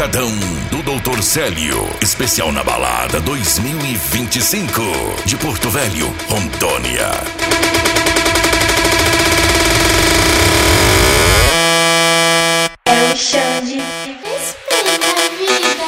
Pancadão do Dr. Célio. Especial na balada 2025 de Porto Velho, Rondônia. É o show de Respeita a Vida.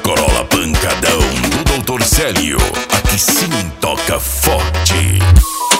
Pancadão do Dr. Célio. Aqui sim toca forte.